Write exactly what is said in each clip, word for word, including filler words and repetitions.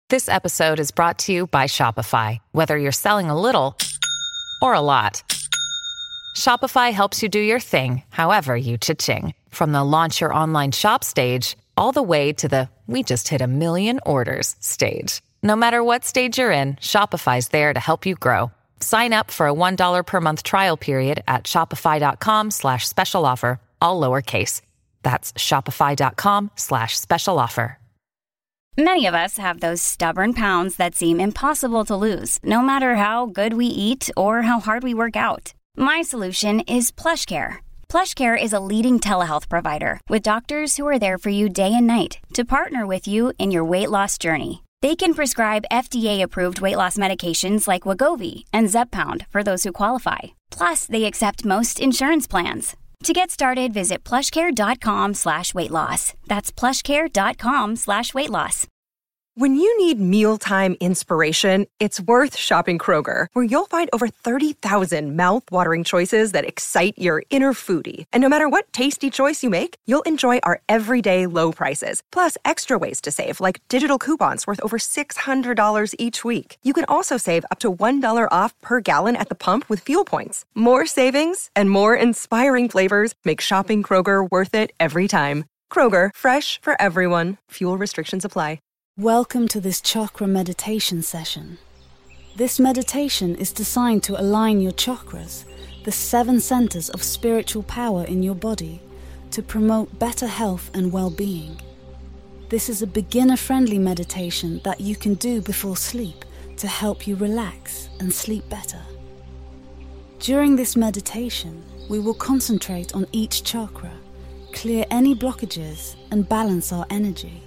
This episode is brought to you by Shopify. Whether you're selling a little or a lot, Shopify helps you do your thing, however you cha-ching. From the launch your online shop stage, all the way to the we just hit a million orders stage. No matter what stage you're in, Shopify's there to help you grow. Sign up for a one dollar per month trial period at shopify.com slash special offer, all lowercase. That's shopify.com slash special offer. Many of us have those stubborn pounds that seem impossible to lose, no matter how good we eat or how hard we work out. My solution is PlushCare. PlushCare is a leading telehealth provider with doctors who are there for you day and night to partner with you in your weight loss journey. They can prescribe F D A-approved weight loss medications like Wegovy and Zepbound for those who qualify. Plus, they accept most insurance plans. To get started, visit plushcare.com slash weight loss. That's plushcare.com slash weight loss. When you need mealtime inspiration, it's worth shopping Kroger, where you'll find over thirty thousand mouth-watering choices that excite your inner foodie. And no matter what tasty choice you make, you'll enjoy our everyday low prices, plus extra ways to save, like digital coupons worth over six hundred dollars each week. You can also save up to one dollar off per gallon at the pump with fuel points. More savings and more inspiring flavors make shopping Kroger worth it every time. Kroger, fresh for everyone. Fuel restrictions apply. Welcome to this chakra meditation session. This meditation is designed to align your chakras, the seven centers of spiritual power in your body, to promote better health and well-being. This is a beginner-friendly meditation that you can do before sleep to help you relax and sleep better. During this meditation, we will concentrate on each chakra, clear any blockages, and balance our energy.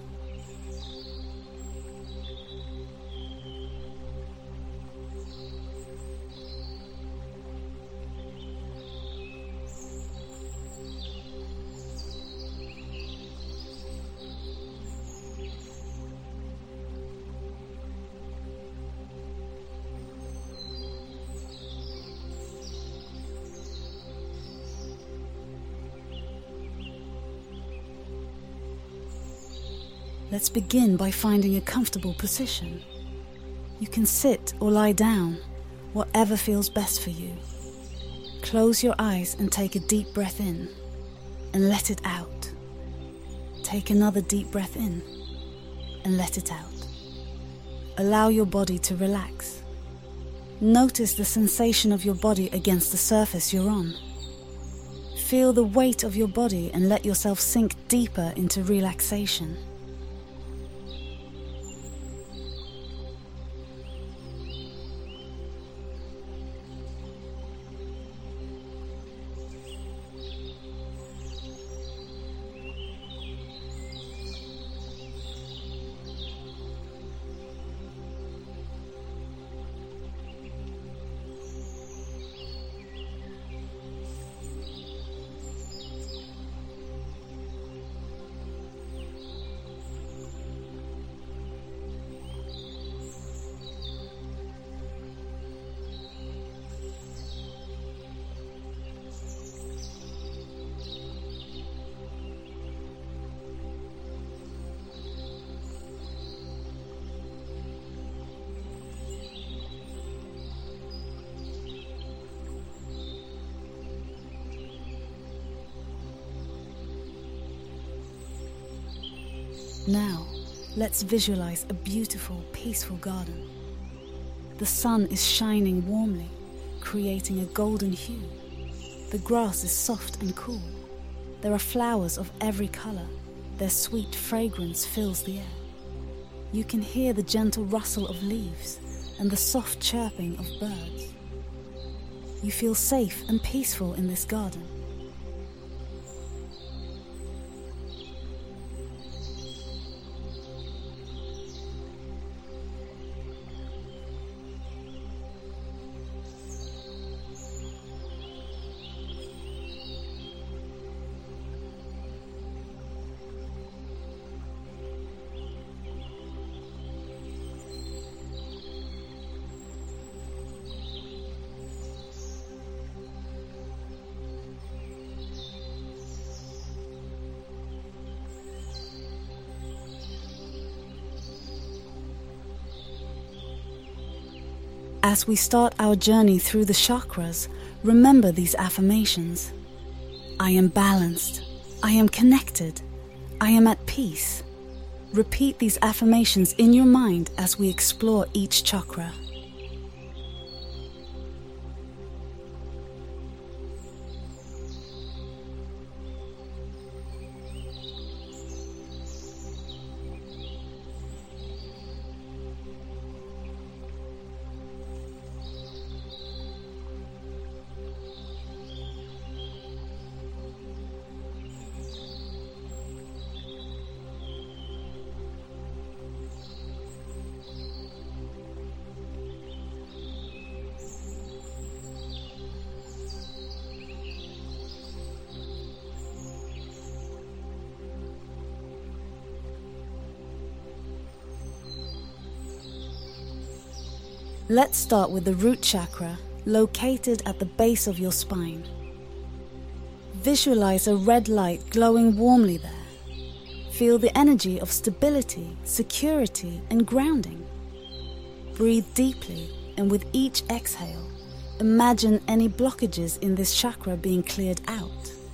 Let's begin by finding a comfortable position. You can sit or lie down, whatever feels best for you. Close your eyes and take a deep breath in, and let it out. Take another deep breath in, and let it out. Allow your body to relax. Notice the sensation of your body against the surface you're on. Feel the weight of your body and let yourself sink deeper into relaxation. Now, let's visualize a beautiful, peaceful garden. The sun is shining warmly, creating a golden hue. The grass is soft and cool. There are flowers of every color. Their sweet fragrance fills the air. You can hear the gentle rustle of leaves and the soft chirping of birds. You feel safe and peaceful in this garden. As we start our journey through the chakras, remember these affirmations. I am balanced. I am connected. I am at peace. Repeat these affirmations in your mind as we explore each chakra. Let's start with the root chakra, located at the base of your spine. Visualize a red light glowing warmly there. Feel the energy of stability, security, and grounding. Breathe deeply, and with each exhale, imagine any blockages in this chakra being cleared out.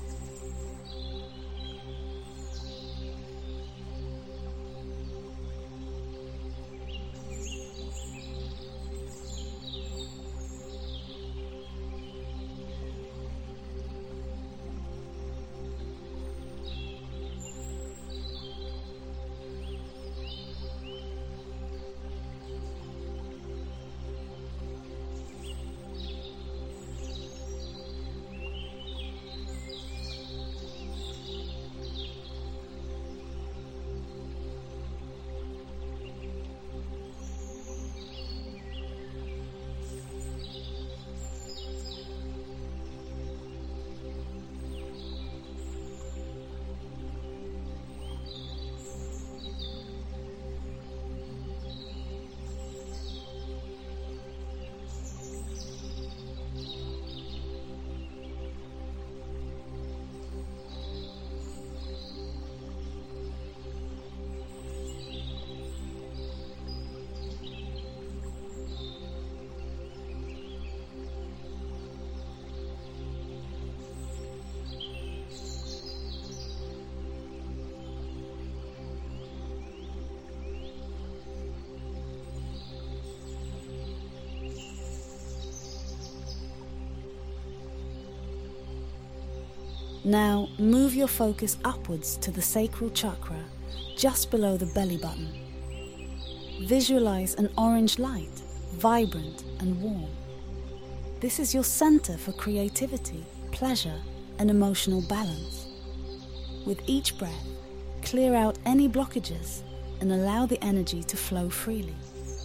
Now move your focus upwards to the sacral chakra, just below the belly button. Visualize an orange light, vibrant and warm. This is your center for creativity, pleasure, and emotional balance. With each breath, clear out any blockages and allow the energy to flow freely.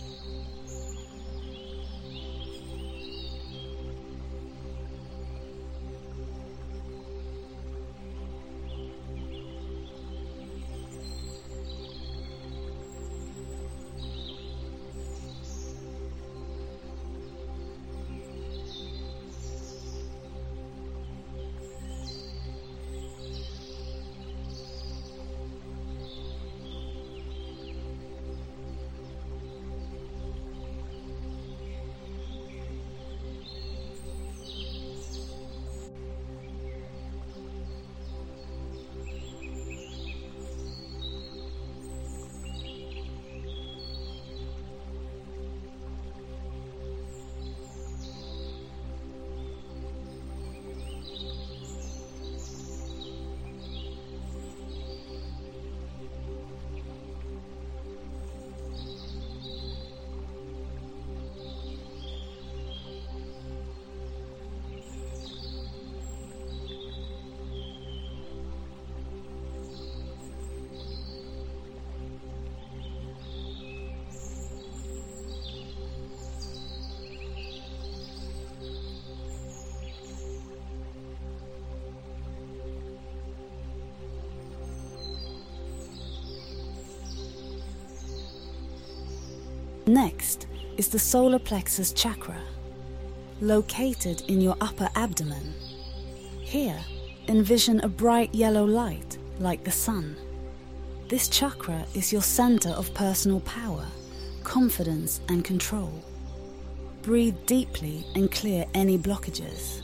Next is the solar plexus chakra, located in your upper abdomen. Here, envision a bright yellow light like the sun. This chakra is your center of personal power, confidence, and control. Breathe deeply and clear any blockages.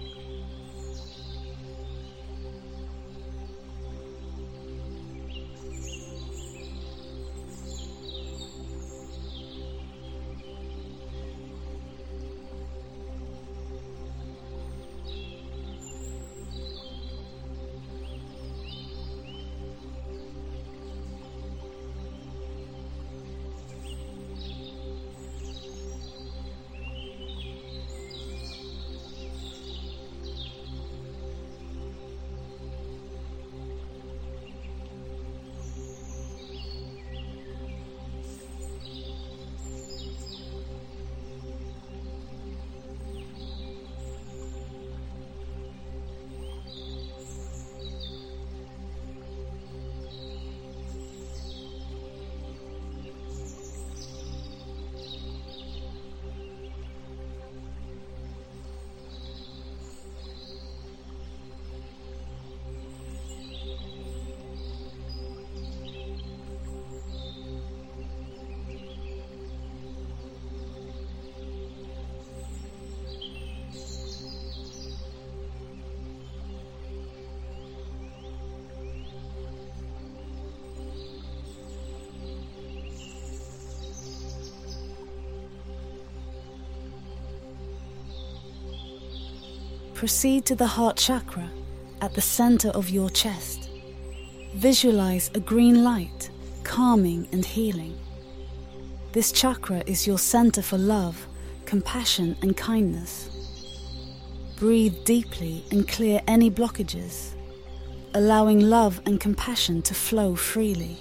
Proceed to the heart chakra at the center of your chest. Visualize a green light, calming and healing. This chakra is your center for love, compassion and kindness. Breathe deeply and clear any blockages, allowing love and compassion to flow freely.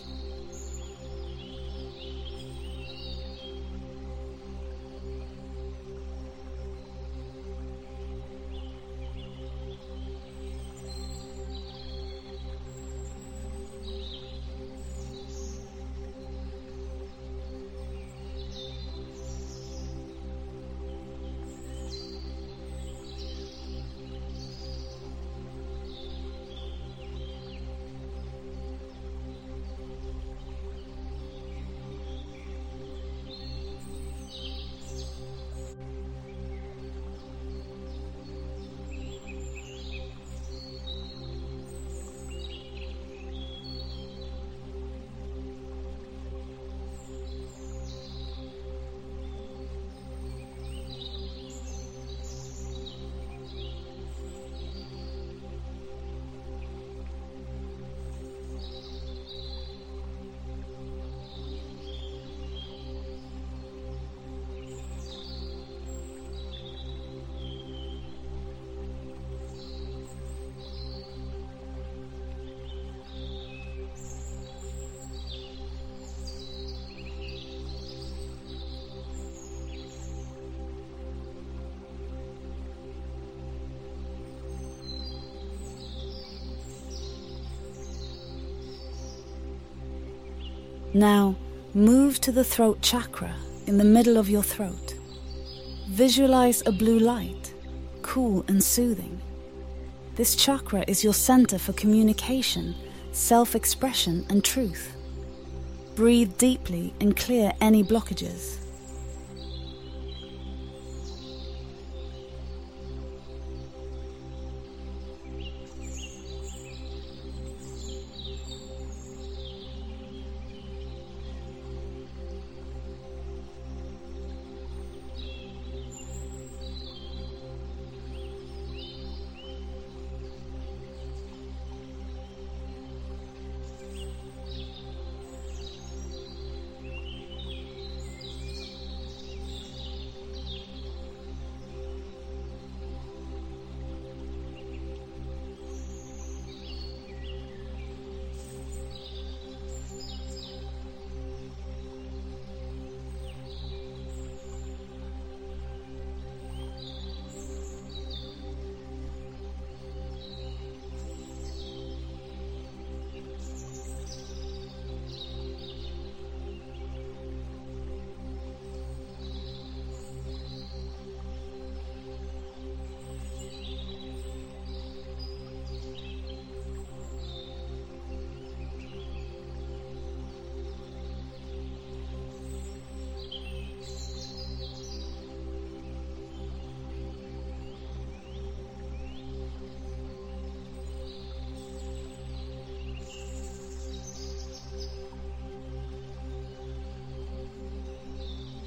Now, move to the throat chakra in the middle of your throat. Visualize a blue light, cool and soothing. This chakra is your center for communication, self-expression and truth. Breathe deeply and clear any blockages.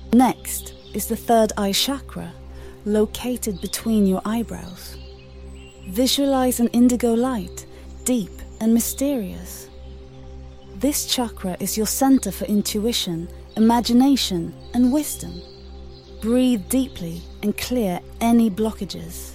Next is the third eye chakra, located between your eyebrows. Visualize an indigo light, deep and mysterious. This chakra is your center for intuition, imagination, and wisdom. Breathe deeply and clear any blockages.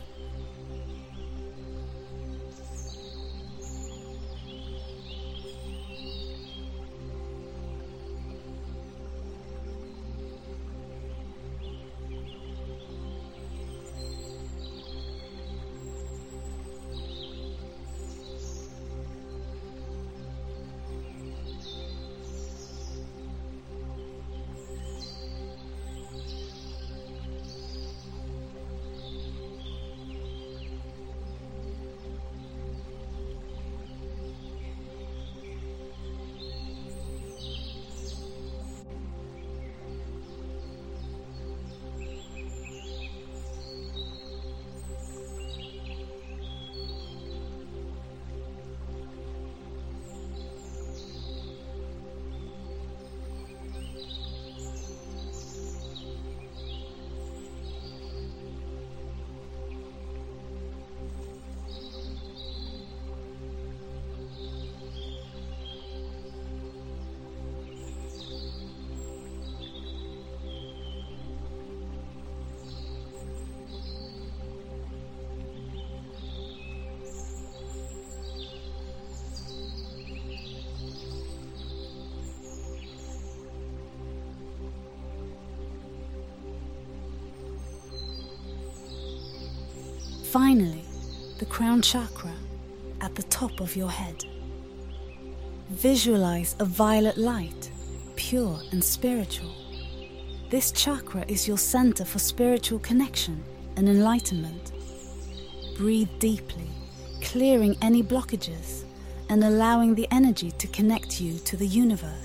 Finally, the crown chakra at the top of your head. Visualize a violet light, pure and spiritual. This chakra is your center for spiritual connection and enlightenment. Breathe deeply, clearing any blockages and allowing the energy to connect you to the universe.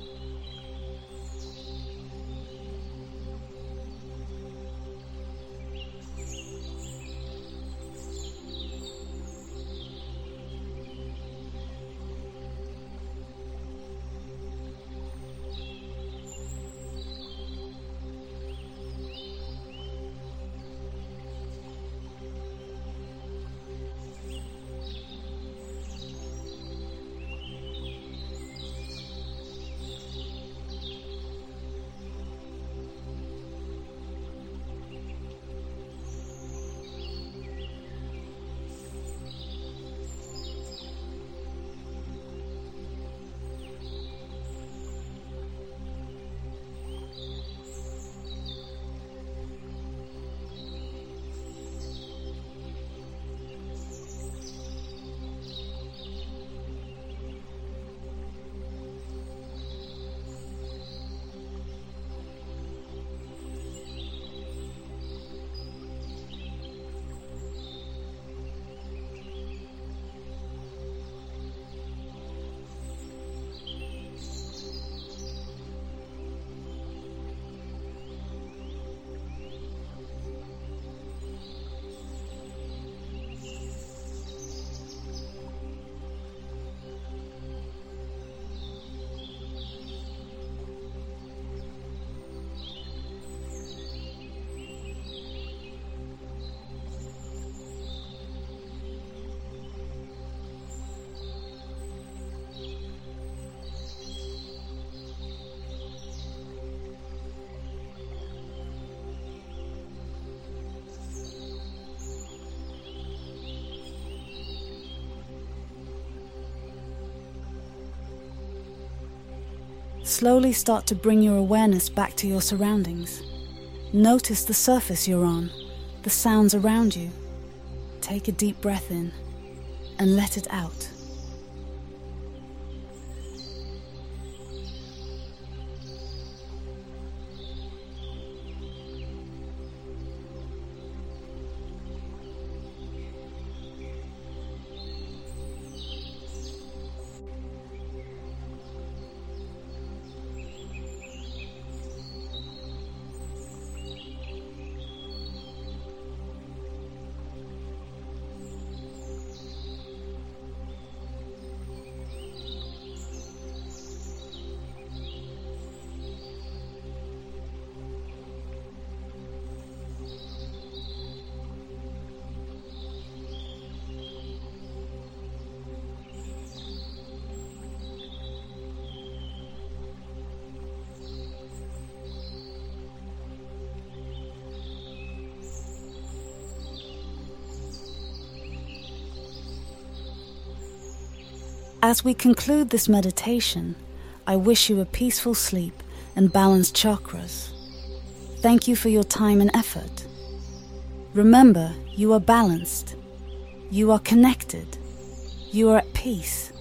Slowly start to bring your awareness back to your surroundings. Notice the surface you're on, the sounds around you. Take a deep breath in and let it out. As we conclude this meditation, I wish you a peaceful sleep and balanced chakras. Thank you for your time and effort. Remember, you are balanced. You are connected. You are at peace.